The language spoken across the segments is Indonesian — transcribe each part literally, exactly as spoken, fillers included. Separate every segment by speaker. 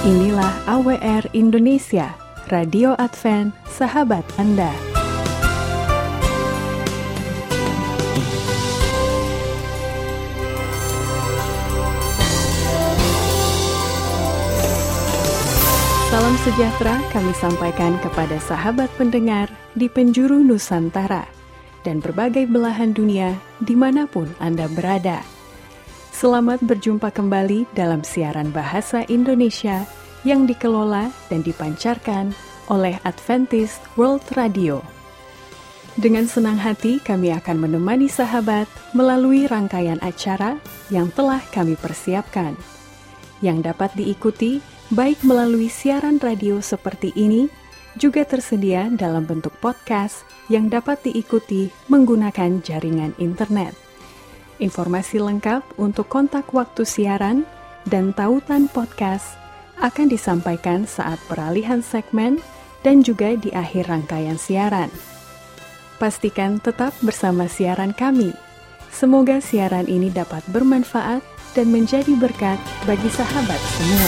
Speaker 1: Inilah A W R Indonesia, Radio Advent, sahabat Anda. Salam sejahtera kami sampaikan kepada sahabat pendengar di penjuru Nusantara dan berbagai belahan dunia dimanapun Anda berada. Selamat berjumpa kembali dalam siaran Bahasa Indonesia yang dikelola dan dipancarkan oleh Adventist World Radio. Dengan senang hati kami akan menemani sahabat melalui rangkaian acara yang telah kami persiapkan, yang dapat diikuti baik melalui siaran radio seperti ini, juga tersedia dalam bentuk podcast yang dapat diikuti menggunakan jaringan internet. Informasi lengkap untuk kontak waktu siaran dan tautan podcast akan disampaikan saat peralihan segmen dan juga di akhir rangkaian siaran. Pastikan tetap bersama siaran kami. Semoga siaran ini dapat bermanfaat dan menjadi berkat bagi sahabat semua.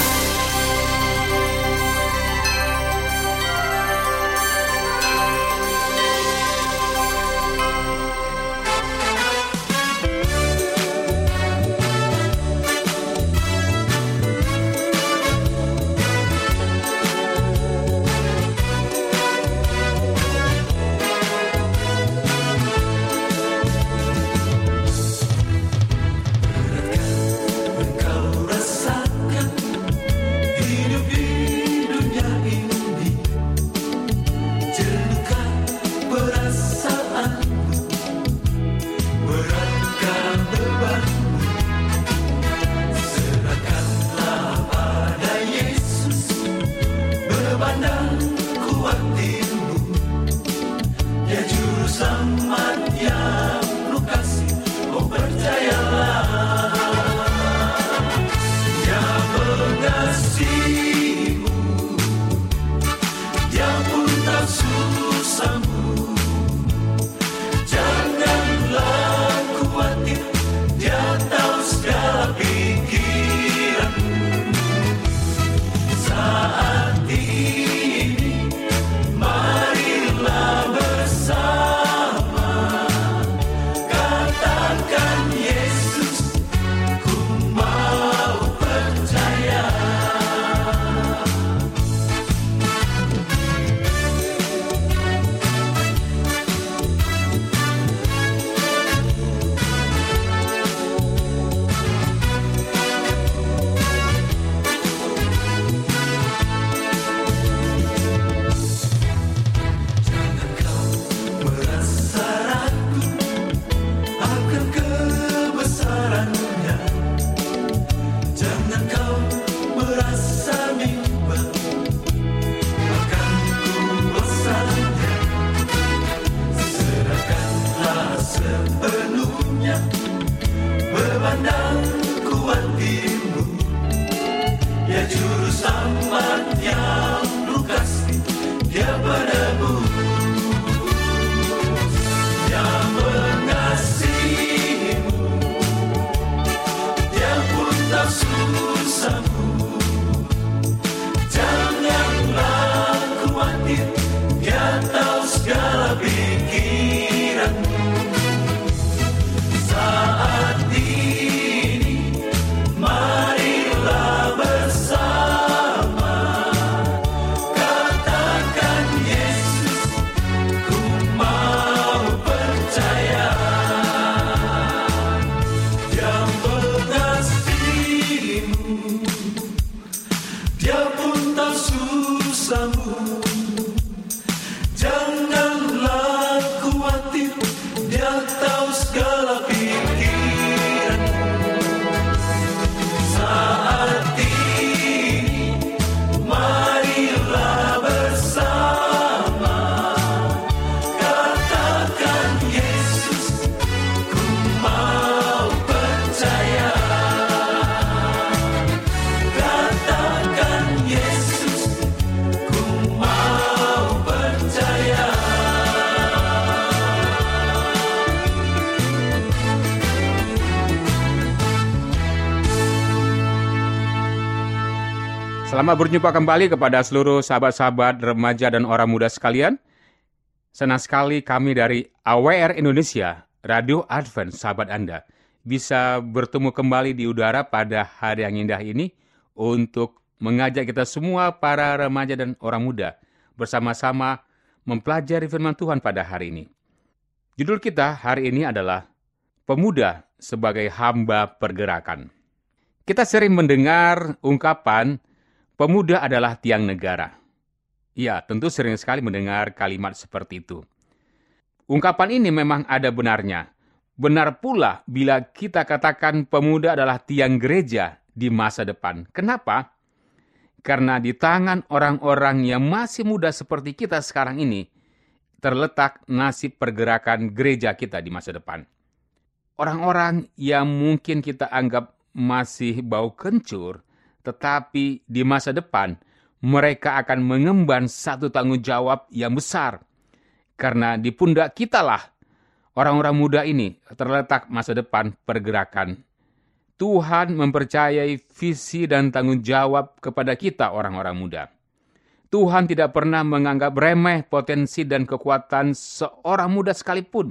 Speaker 2: Selamat berjumpa kembali kepada seluruh sahabat-sahabat remaja dan orang muda sekalian. Senang sekali kami dari A W R Indonesia, Radio Advent, sahabat Anda, bisa bertemu kembali di udara pada hari yang indah ini untuk mengajak kita semua para remaja dan orang muda bersama-sama mempelajari firman Tuhan pada hari ini. Judul kita hari ini adalah Pemuda sebagai Hamba Pergerakan. Kita sering mendengar ungkapan pemuda adalah tiang negara. Ya, tentu sering sekali mendengar kalimat seperti itu. Ungkapan ini memang ada benarnya. Benar pula bila kita katakan pemuda adalah tiang gereja di masa depan. Kenapa? Karena di tangan orang-orang yang masih muda seperti kita sekarang ini, terletak nasib pergerakan gereja kita di masa depan. Orang-orang yang mungkin kita anggap masih bau kencur, tetapi di masa depan, mereka akan mengemban satu tanggung jawab yang besar. Karena di pundak kitalah orang-orang muda ini terletak masa depan pergerakan. Tuhan mempercayai visi dan tanggung jawab kepada kita orang-orang muda. Tuhan tidak pernah menganggap remeh potensi dan kekuatan seorang muda sekalipun.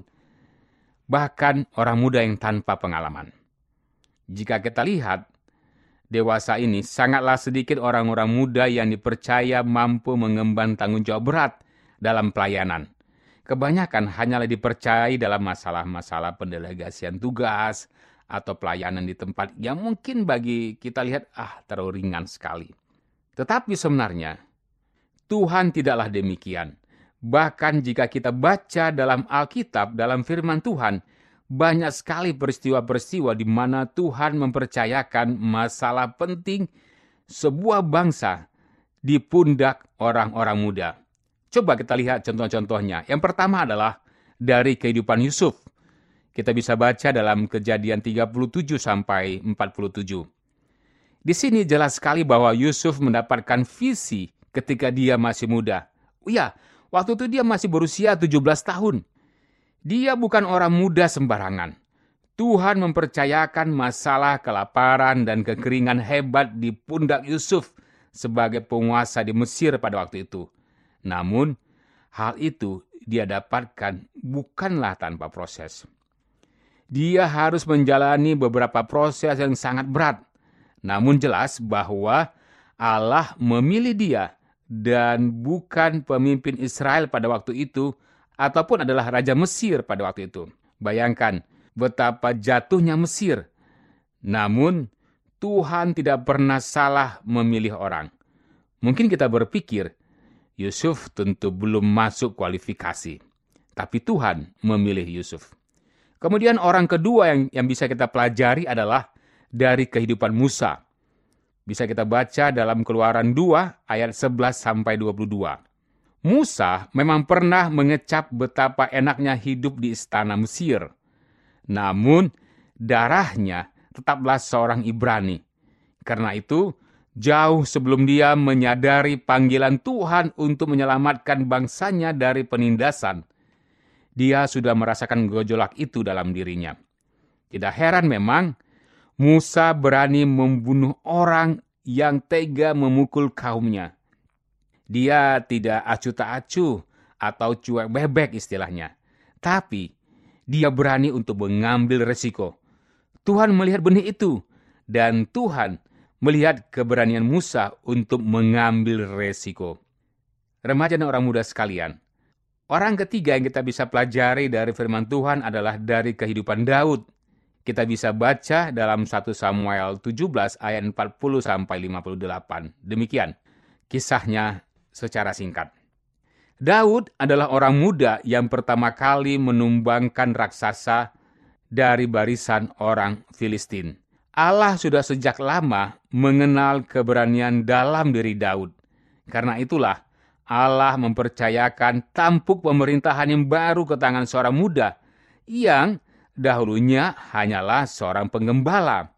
Speaker 2: Bahkan orang muda yang tanpa pengalaman. Jika kita lihat, dewasa ini sangatlah sedikit orang-orang muda yang dipercaya mampu mengemban tanggung jawab berat dalam pelayanan. Kebanyakan hanyalah dipercayai dalam masalah-masalah pendelegasian tugas atau pelayanan di tempat yang mungkin bagi kita lihat ah terlalu ringan sekali. Tetapi sebenarnya Tuhan tidaklah demikian. Bahkan jika kita baca dalam Alkitab, dalam firman Tuhan, banyak sekali peristiwa-peristiwa di mana Tuhan mempercayakan masalah penting sebuah bangsa di pundak orang-orang muda. Coba kita lihat contoh-contohnya. Yang pertama adalah dari kehidupan Yusuf. Kita bisa baca dalam Kejadian tiga puluh tujuh sampai empat puluh tujuh. Di sini jelas sekali bahwa Yusuf mendapatkan visi ketika dia masih muda. Oh ya, waktu itu dia masih berusia tujuh belas tahun. Dia bukan orang muda sembarangan. Tuhan mempercayakan masalah kelaparan dan kekeringan hebat di pundak Yusuf sebagai penguasa di Mesir pada waktu itu. Namun, hal itu dia dapatkan bukanlah tanpa proses. Dia harus menjalani beberapa proses yang sangat berat. Namun jelas bahwa Allah memilih dia dan bukan pemimpin Israel pada waktu itu, ataupun adalah Raja Mesir pada waktu itu. Bayangkan betapa jatuhnya Mesir. Namun, Tuhan tidak pernah salah memilih orang. Mungkin kita berpikir, Yusuf tentu belum masuk kualifikasi. Tapi Tuhan memilih Yusuf. Kemudian orang kedua yang, yang bisa kita pelajari adalah dari kehidupan Musa. Bisa kita baca dalam Keluaran dua ayat sebelas sampai dua puluh dua. Musa memang pernah mengecap betapa enaknya hidup di istana Mesir. Namun, darahnya tetaplah seorang Ibrani. Karena itu, jauh sebelum dia menyadari panggilan Tuhan untuk menyelamatkan bangsanya dari penindasan, dia sudah merasakan gejolak itu dalam dirinya. Tidak heran memang, Musa berani membunuh orang yang tega memukul kaumnya. Dia tidak acuh tak acuh atau cuek bebek istilahnya. Tapi dia berani untuk mengambil resiko. Tuhan melihat benih itu. Dan Tuhan melihat keberanian Musa untuk mengambil resiko. Remaja dan orang muda sekalian. Orang ketiga yang kita bisa pelajari dari firman Tuhan adalah dari kehidupan Daud. Kita bisa baca dalam satu Samuel tujuh belas ayat empat puluh sampai lima puluh delapan. Demikian kisahnya secara singkat. Daud adalah orang muda yang pertama kali menumbangkan raksasa dari barisan orang Filistin. Allah sudah sejak lama mengenal keberanian dalam diri Daud. Karena itulah Allah mempercayakan tampuk pemerintahan yang baru ke tangan seorang muda yang dahulunya hanyalah seorang penggembala.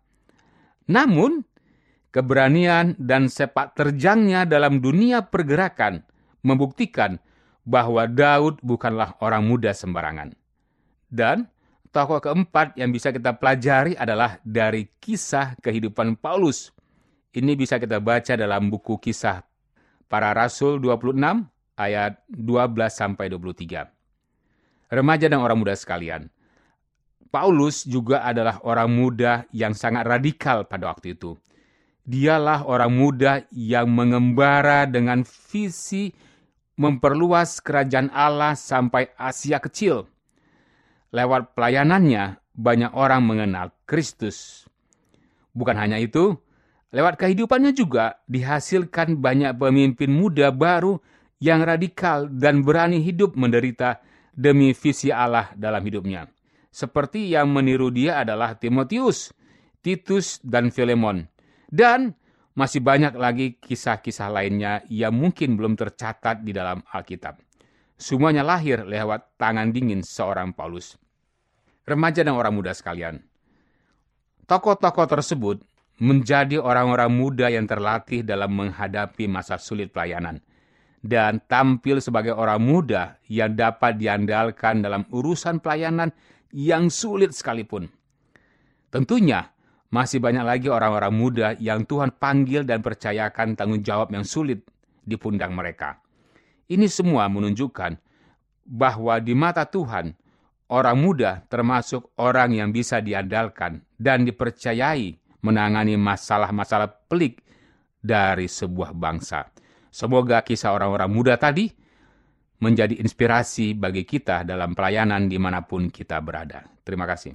Speaker 2: Namun, keberanian dan sepak terjangnya dalam dunia pergerakan membuktikan bahwa Daud bukanlah orang muda sembarangan. Dan tokoh keempat yang bisa kita pelajari adalah dari kisah kehidupan Paulus. Ini bisa kita baca dalam buku Kisah Para Rasul dua puluh enam ayat dua belas sampai dua puluh tiga. Remaja dan orang muda sekalian, Paulus juga adalah orang muda yang sangat radikal pada waktu itu. Dialah orang muda yang mengembara dengan visi memperluas kerajaan Allah sampai Asia Kecil. Lewat pelayanannya, banyak orang mengenal Kristus. Bukan hanya itu, lewat kehidupannya juga dihasilkan banyak pemimpin muda baru yang radikal dan berani hidup menderita demi visi Allah dalam hidupnya. Seperti yang meniru dia adalah Timotius, Titus, dan Filemon. Dan masih banyak lagi kisah-kisah lainnya yang mungkin belum tercatat di dalam Alkitab. Semuanya lahir lewat tangan dingin seorang Paulus. Remaja dan orang muda sekalian, tokoh-tokoh tersebut menjadi orang-orang muda yang terlatih dalam menghadapi masa sulit pelayanan dan tampil sebagai orang muda yang dapat diandalkan dalam urusan pelayanan yang sulit sekalipun. Tentunya, masih banyak lagi orang-orang muda yang Tuhan panggil dan percayakan tanggung jawab yang sulit di pundak mereka. Ini semua menunjukkan bahwa di mata Tuhan, orang muda termasuk orang yang bisa diandalkan dan dipercayai menangani masalah-masalah pelik dari sebuah bangsa. Semoga kisah orang-orang muda tadi menjadi inspirasi bagi kita dalam pelayanan dimanapun kita berada. Terima kasih.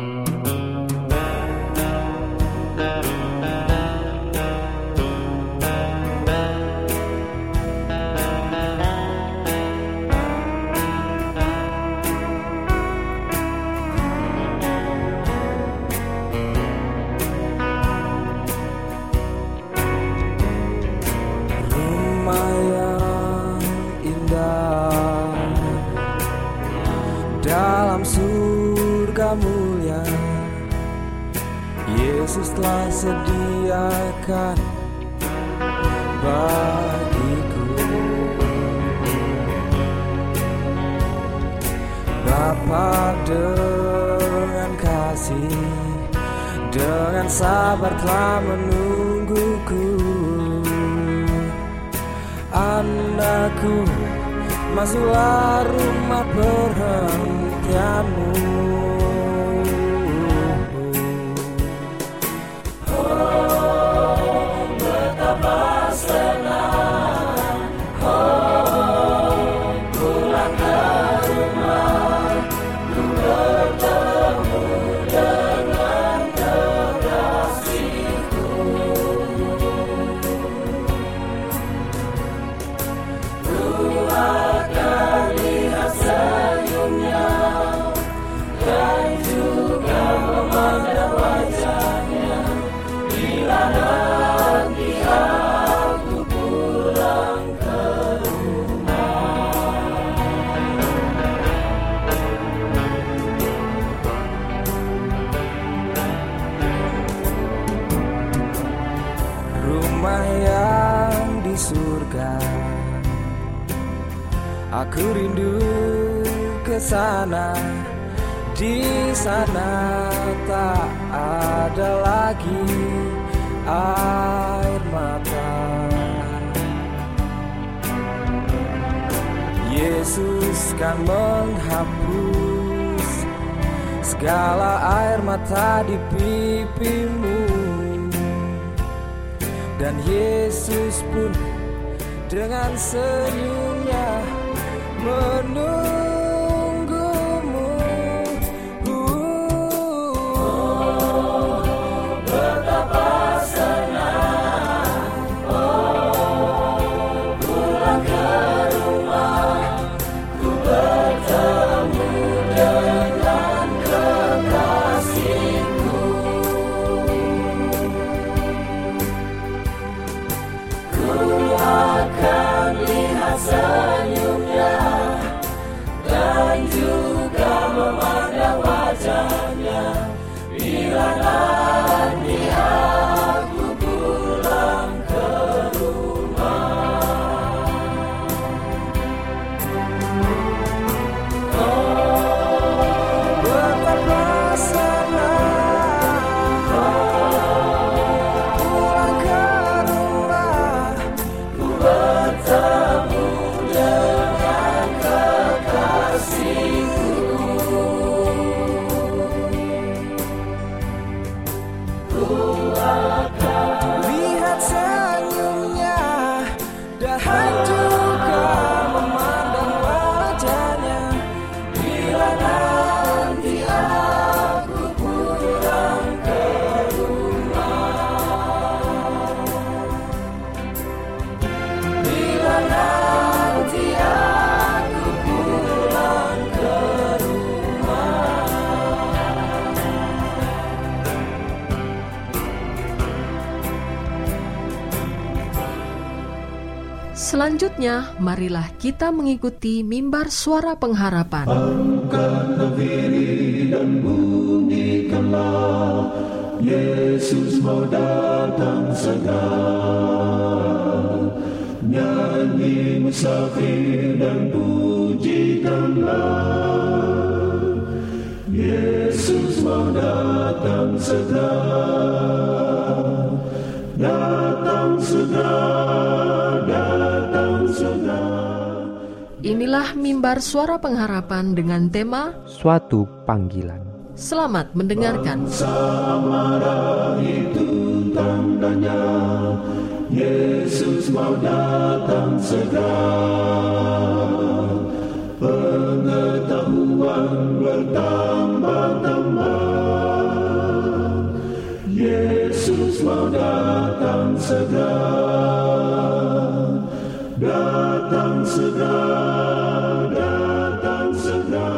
Speaker 3: Mulia, Yesus telah sediakan bagiku. Bapa dengan kasih, dengan sabar telah menungguku. Anakku, masuklah rumah perhentianmu. Aku rindu ke sana, di sana tak ada lagi air mata. Yesus kan menghapus segala air mata di pipimu, dan Yesus pun dengan senyumnya menunggumu. Oh, betapa senang, oh, pulang ke rumah, ku bertemu dengan kekasihku. Ku akan lihat senyumnya dan juga memandang wajahnya bila nanti aku pulang ke rumah. Oh, betapa senang, oh, pulang ke
Speaker 4: Selanjutnya, marilah kita mengikuti mimbar suara pengharapan.
Speaker 3: Angkatlah diri dan bunyikanlah, Yesus mau datang segera. Nyanyi musafir dan pujikanlah, Yesus mau datang segera. Datang segera, datang segera.
Speaker 4: Inilah mimbar suara pengharapan dengan tema
Speaker 5: Suatu Panggilan.
Speaker 4: Selamat mendengarkan.
Speaker 3: Bangsa marah itu tandanya, Yesus mau datang segera. Pengetahuan bertambah-tambah, Yesus mau datang segera. Datang segera, datang segera,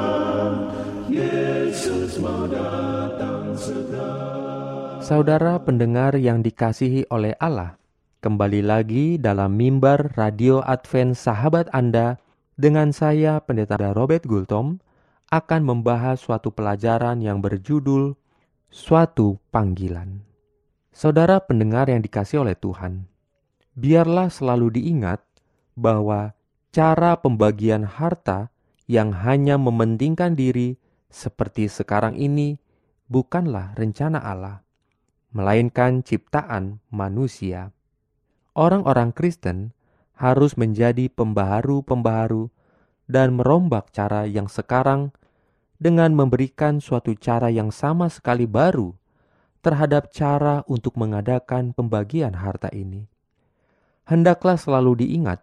Speaker 3: Yesus mau datang segera.
Speaker 5: Saudara pendengar yang dikasihi oleh Allah, kembali lagi dalam mimbar Radio Advent Sahabat Anda dengan saya Pendeta Robert Gultom akan membahas suatu pelajaran yang berjudul Suatu Panggilan. Saudara pendengar yang dikasihi oleh Tuhan, biarlah selalu diingat bahwa cara pembagian harta yang hanya mementingkan diri seperti sekarang ini bukanlah rencana Allah, melainkan ciptaan manusia. Orang-orang Kristen harus menjadi pembaharu-pembaharu dan merombak cara yang sekarang dengan memberikan suatu cara yang sama sekali baru terhadap cara untuk mengadakan pembagian harta ini. Hendaklah selalu diingat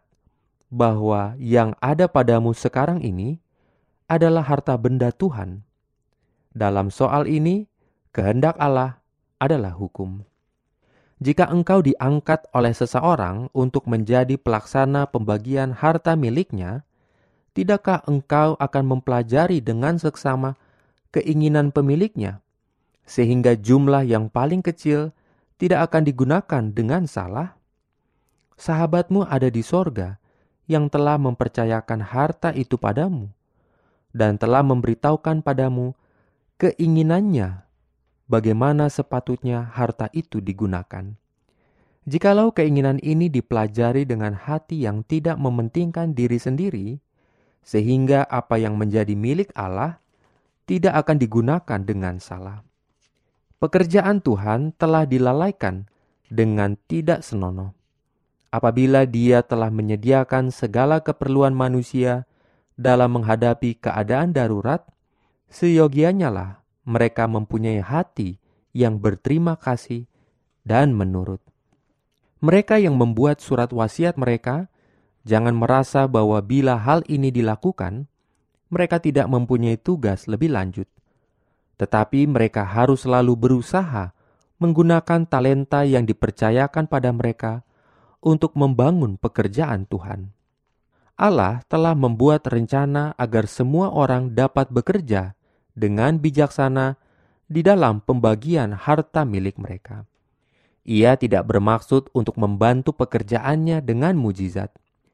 Speaker 5: bahwa yang ada padamu sekarang ini adalah harta benda Tuhan. Dalam soal ini, kehendak Allah adalah hukum. Jika engkau diangkat oleh seseorang untuk menjadi pelaksana pembagian harta miliknya, tidakkah engkau akan mempelajari dengan seksama keinginan pemiliknya, sehingga jumlah yang paling kecil tidak akan digunakan dengan salah? Sahabatmu ada di sorga yang telah mempercayakan harta itu padamu dan telah memberitahukan padamu keinginannya bagaimana sepatutnya harta itu digunakan. Jikalau keinginan ini dipelajari dengan hati yang tidak mementingkan diri sendiri, sehingga apa yang menjadi milik Allah tidak akan digunakan dengan salah. Pekerjaan Tuhan telah dilalaikan dengan tidak senonoh. Apabila Dia telah menyediakan segala keperluan manusia dalam menghadapi keadaan darurat, seyogianya lah mereka mempunyai hati yang berterima kasih dan menurut. Mereka yang membuat surat wasiat mereka, jangan merasa bahwa bila hal ini dilakukan, mereka tidak mempunyai tugas lebih lanjut. Tetapi mereka harus selalu berusaha menggunakan talenta yang dipercayakan pada mereka untuk membangun pekerjaan Tuhan. Allah telah membuat rencana agar semua orang dapat bekerja dengan bijaksana di dalam pembagian harta milik mereka. Ia tidak bermaksud untuk membantu pekerjaannya dengan mujizat.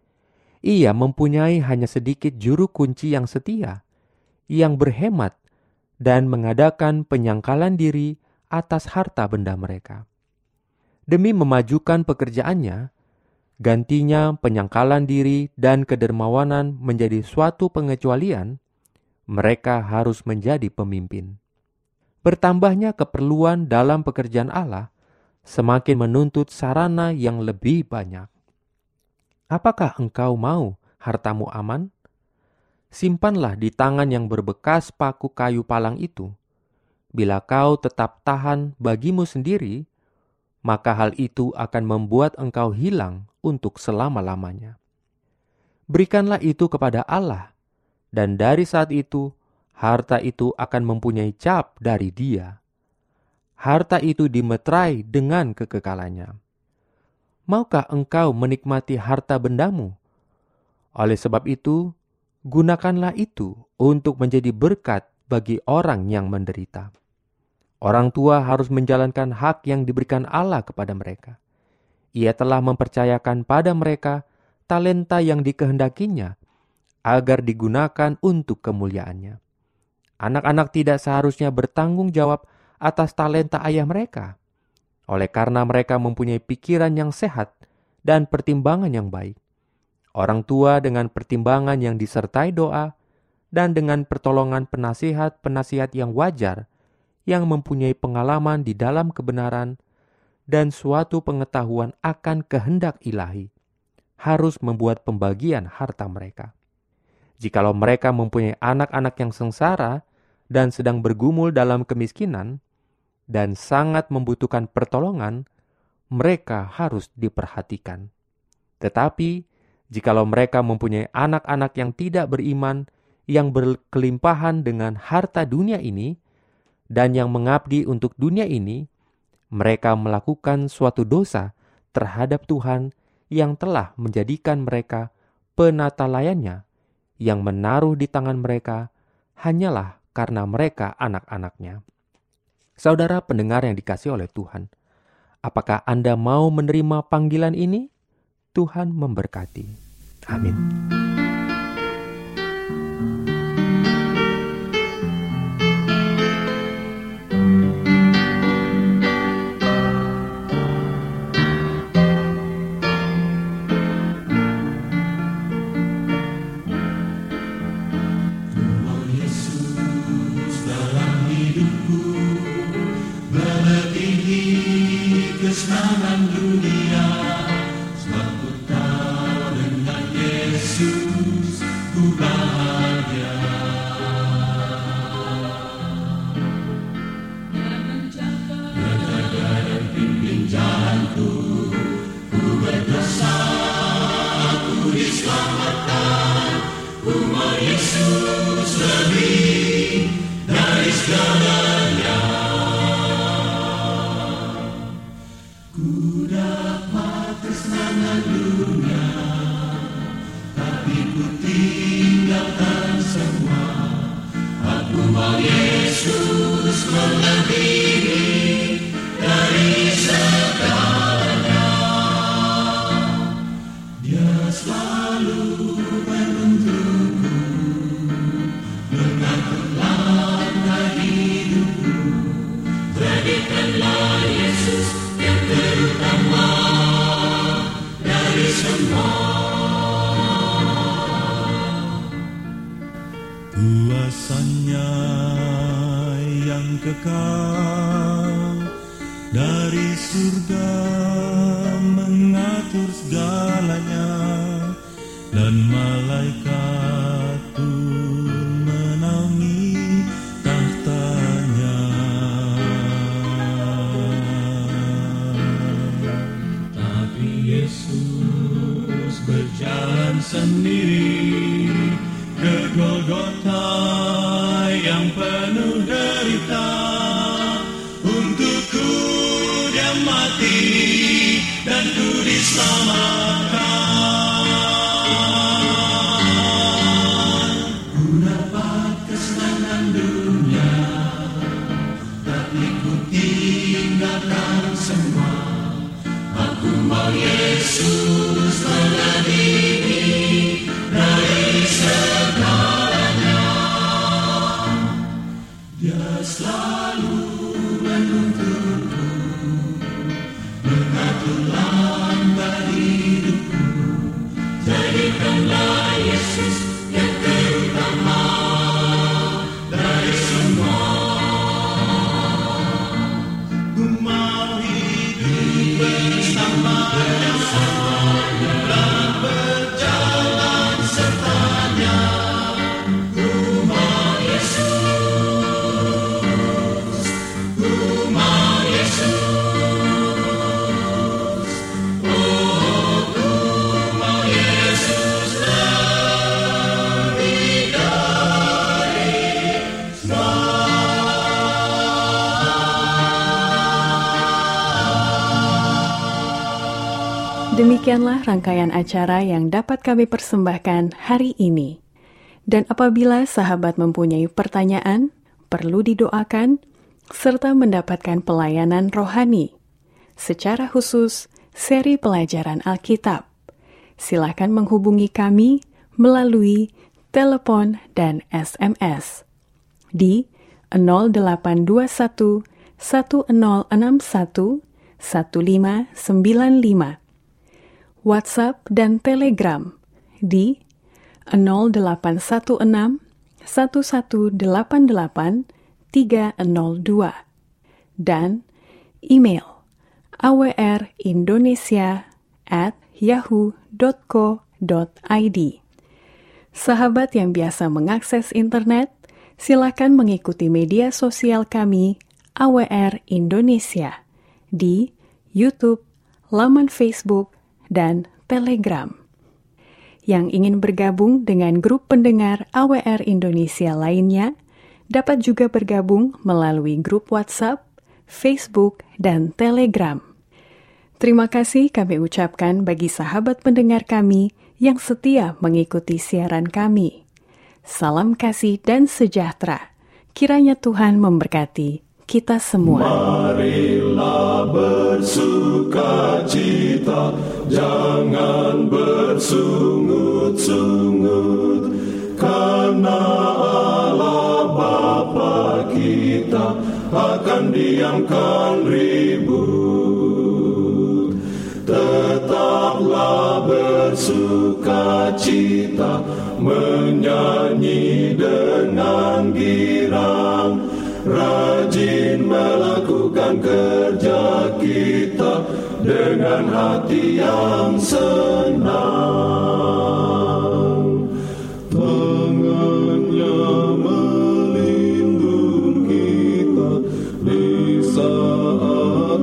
Speaker 5: Ia mempunyai hanya sedikit juru kunci yang setia, yang berhemat dan mengadakan penyangkalan diri atas harta benda mereka. Demi memajukan pekerjaannya, gantinya penyangkalan diri dan kedermawanan menjadi suatu pengecualian, mereka harus menjadi pemimpin. Bertambahnya keperluan dalam pekerjaan Allah semakin menuntut sarana yang lebih banyak. Apakah engkau mau hartamu aman? Simpanlah di tangan yang berbekas paku kayu palang itu. Bila kau tetap tahan bagimu sendiri, maka hal itu akan membuat engkau hilang untuk selama-lamanya. Berikanlah itu kepada Allah, dan dari saat itu, harta itu akan mempunyai cap dari Dia. Harta itu dimeterai dengan kekekalannya. Maukah engkau menikmati harta bendamu? Oleh sebab itu, gunakanlah itu untuk menjadi berkat bagi orang yang menderita. Orang tua harus menjalankan hak yang diberikan Allah kepada mereka. Ia telah mempercayakan pada mereka talenta yang dikehendakinya agar digunakan untuk kemuliaannya. Anak-anak tidak seharusnya bertanggung jawab atas talenta ayah mereka. Oleh karena mereka mempunyai pikiran yang sehat dan pertimbangan yang baik. Orang tua dengan pertimbangan yang disertai doa dan dengan pertolongan penasihat-penasihat yang wajar yang mempunyai pengalaman di dalam kebenaran dan suatu pengetahuan akan kehendak ilahi harus membuat pembagian harta mereka. Jikalau mereka mempunyai anak-anak yang sengsara dan sedang bergumul dalam kemiskinan dan sangat membutuhkan pertolongan, mereka harus diperhatikan. Tetapi, jikalau mereka mempunyai anak-anak yang tidak beriman, yang berkelimpahan dengan harta dunia ini, dan yang mengabdi untuk dunia ini, mereka melakukan suatu dosa terhadap Tuhan yang telah menjadikan mereka penata layannya, yang menaruh di tangan mereka hanyalah karena mereka anak-anaknya. Saudara pendengar yang dikasihi oleh Tuhan, apakah Anda mau menerima panggilan ini? Tuhan memberkati. Amin.
Speaker 3: Kesenangan dunia, sebab ku tahu dengan Yesus ku bahagia. Dia dan pimpin jalanku, ku berdosa, aku diselamatkan. Ku mau Yesus lebih dari segalanya. Dunia, tapi ku tinggalkan semua. Aku mau Yesus melebihi dari segalanya. Dia selalu menuntunku, mengatur langkah hidupku. Jadikanlah Yesus yang terutama semua. Kuasanya yang kekal dari surga mengatur segalanya, dan malaikat pun menaungi tahtanya. Tapi Yesus berjalan sendiri ke Golgota yang penuh derita. Untukku dia mati dan ku diselamatkan. Ku dapat kesenangan dunia, tapi ku tinggalkan semua. Aku mau Yesus melebihi dari segalanya. Dia selalu menuntunku, mengatur langkah hidupku. Jadikanlah Yesus yang terutama dari semua. Ku mau hidup bersamanya dan berjalan sertanya. Ku mau Yesus, ku mau Yesus. Oh, ku mau Yesus lebih dari semua.
Speaker 1: Demikianlah rangkaian acara yang dapat kami persembahkan hari ini. Dan apabila sahabat mempunyai pertanyaan, perlu didoakan, serta mendapatkan pelayanan rohani, secara khusus seri pelajaran Alkitab, silakan menghubungi kami melalui telepon dan S M S di nol delapan dua satu satu nol enam satu satu lima sembilan lima, WhatsApp dan Telegram di nol delapan satu enam satu satu delapan delapan tiga nol dua dan email awrindonesia at yahoo dot co dot id. Sahabat yang biasa mengakses internet, silakan mengikuti media sosial kami A W R Indonesia di YouTube, laman Facebook, dan Telegram. Yang ingin bergabung dengan grup pendengar A W R Indonesia lainnya, dapat juga bergabung melalui grup WhatsApp, Facebook, dan Telegram. Terima kasih kami ucapkan bagi sahabat pendengar kami yang setia mengikuti siaran kami. Salam kasih dan sejahtera. Kiranya Tuhan memberkati kita semua.
Speaker 3: Marilah bersukacita, jangan bersungut-sungut, karena Allah Bapa kita akan diamkan ribut. Tetaplah bersukacita, menyanyi dengan girang, rajin melakukan kerja kita dengan hati yang senang. Tangannya melindungi kita di saat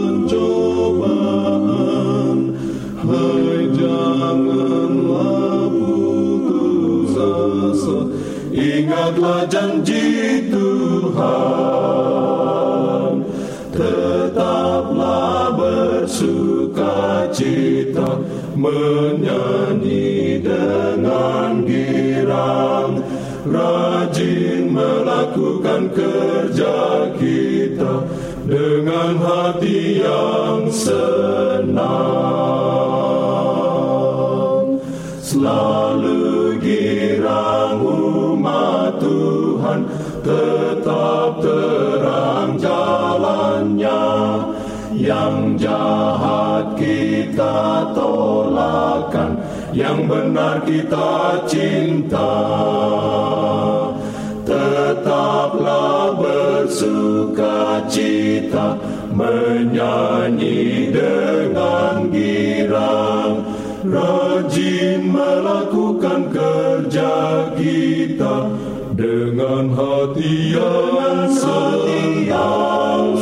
Speaker 3: pencobaan. Hai, janganlah putus asa, ingatlah janji Tuhan. Tetaplah bersukacita, menyanyi dengan girang, rajin melakukan kerja kita dengan hati yang senang. Selalu girang umat Tuhan, tetap terang jalannya. Yang jahat kita tolakkan, yang benar kita cinta. Tetaplah bersukacita, menyanyi dengan girang, rajin melakukan kerja kita dengan hati yang senang.